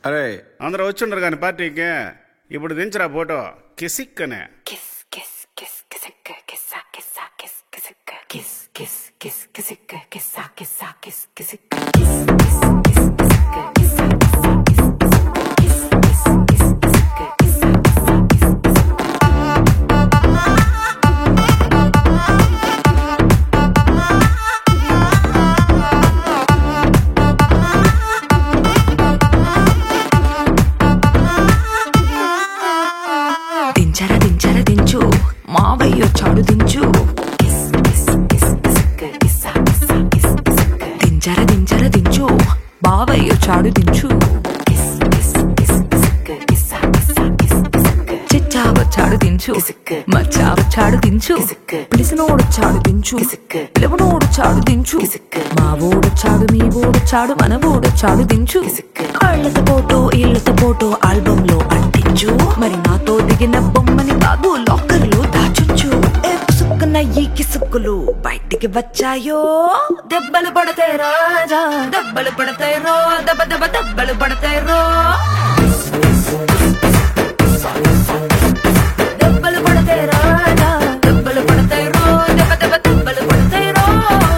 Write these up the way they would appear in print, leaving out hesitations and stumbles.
అరే అందరూ వచ్చిండ్రు కానీ పార్టీకి ఇప్పుడు దించరా ఫోటో కిసిక్కనే. దించరా దించు మావయ్య చాడు దించు. దించరా దించు బావయ్య చాడు దించు. చిచ్చావ చాడు దించు మచ్చావ చాడు దించు. పిలిసినోడు చాడు దించు పిలవనోడు చాడు దించు. మా ఓడు చాడు మీ ఓడు చాడు మన ఓడు చాడు దించు. కళ్ళతో ఫోటో ఇళ్ళతో ఫోటో ఆల్బమ్ లో అంటించు. మరి నాతో దిగిన బొమ్మని కాదు లాకర్లో దాచుంచు. సుక్కున ఈ కిసుక్కులు బయటికి వచ్చాయో. దెబ్బలు పడతాయి రాజా దెబ్బలు పడతాయి రో. దెబ్బ దెబ్బ దెబ్బలు పడతాయి రో. దెబ్బలు పడతాయి రాజా దెబ్బలు పడతాయి రో. దెబ్బ దెబ్బ దెబ్బలు పడతాయి రో.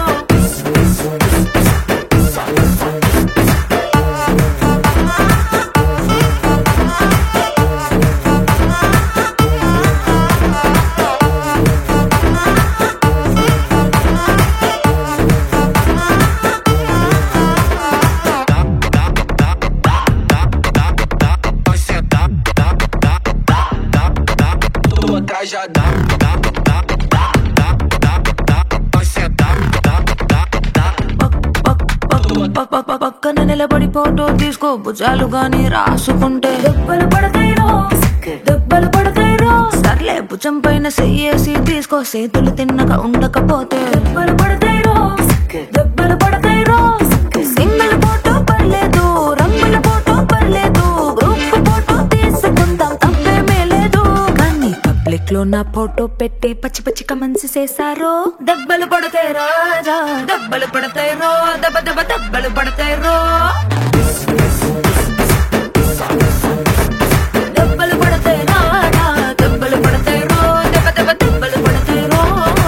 పక్కన నిలబడి ఫోటో తీసుకో భుజాలు గాని రాసుకుంటే దెబ్బలు పడతాయి రో. దెబ్బలు పడతాయి రో. సర్లే భుజం పైన చెయ్యేసి తీసుకో చేతులు తిన్నక ఉండకపోతే దెబ్బలు పడతాయి రో. దెబ్బలు పడతాయి రో. సింగిల్ ఫోటో పర్లేదు రంగుల ఫోటో పర్లేదు గ్రూప్ ఫోటో తీసుకుందాం తప్పేమీ లేదు. కానీ పబ్లిక్ లో నా ఫోటో పెట్టి పచ్చి పచ్చి కమెంట్స్ చేశారో. దెబ్బలు పడతాయి రాజా దెబ్బలు పడతాయి రో. దెబ్బ దెబ్బ దెబ్బలు పడతాయి రో. దెబ్బలు పడతాయి రాజా దెబ్బలు పడతాయి రో. దెబ్బ దెబ్బ దెబ్బలు పడతాయి రో.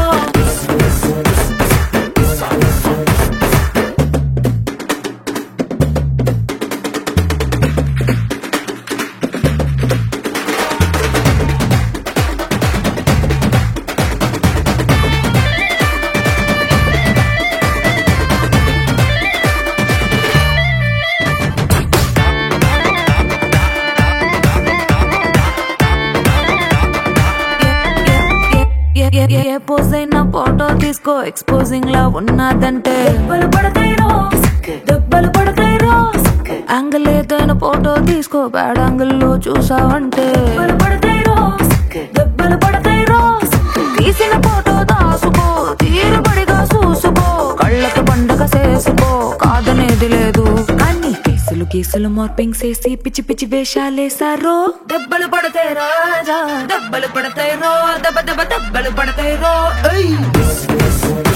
ఏ పోజ్ అయినా ఫోటో తీసుకో ఎక్స్పోజింగ్ లా ఉన్నదంటే దెబ్బలు పడతాయి రో. దెబ్బలు పడతాయి రో. యాంగిల్ ఏదైనా ఫోటో తీసుకో బ్యాడ్ యాంగిల్ లో చూసావంటే దెబ్బలు పడతాయి రో. దెబ్బలు పడతాయి రో. తీసిన ఫోటో దాసుకో తీరుబడిగా చూసుకో కళ్ళకు పండగ చేసుకో కాదనేది లేదు. కానీ కేసులు మార్పింగ్ చేసి పిచ్చి పిచ్చి వేషాలేసారో. దెబ్బలు పడతాయి రాజా దెబ్బలు పడతాయి రో. దెబ్బ దెబ్బ దెబ్బలు పడతాయి రో.